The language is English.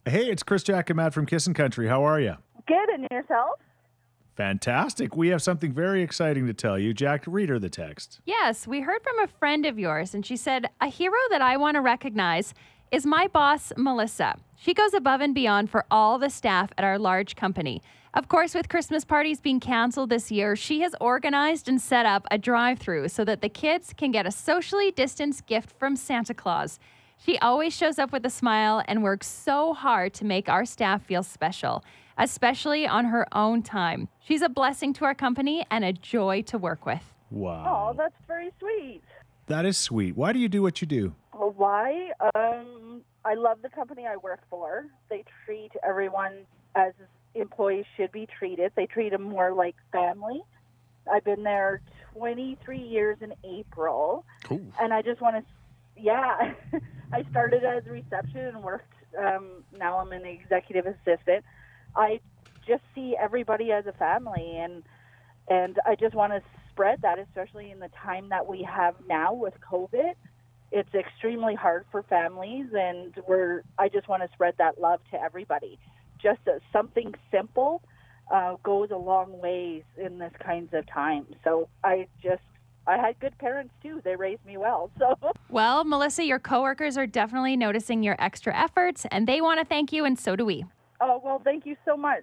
Hey, it's Chris Jack and Matt from Kissin' Country. How are you? Good, and yourself? Fantastic. We have something very exciting to tell you. Jack, read her the text. Yes, we heard from a friend of yours, and she said, a hero that I want to recognize is my boss, Melissa. She goes above and beyond for all the staff at our large company. Of course, with Christmas parties being canceled this year, she has organized and set up a drive-through so that the kids can get a socially distanced gift from Santa Claus. She always shows up with a smile and works so hard to make our staff feel special, especially on her own time. She's a blessing to our company and a joy to work with. Wow. Oh, that's very sweet. That is sweet. Why do you do what you do? Well, why? I love the company I work for. They treat everyone as employees should be treated. They treat them more like family. I've been there 23 years in April. Cool. And I just want to, yeah, I started as a reception and worked, now I'm an executive assistant. I just see everybody as a family, and I just want to spread that, especially in the time that we have now with COVID. It's extremely hard for families, and I just want to spread that love to everybody. Just something simple goes a long ways in this kinds of time. So I had good parents too. They raised me well. So Well, Melissa, your coworkers are definitely noticing your extra efforts, and they want to thank you, and so do we. oh well, thank you so much.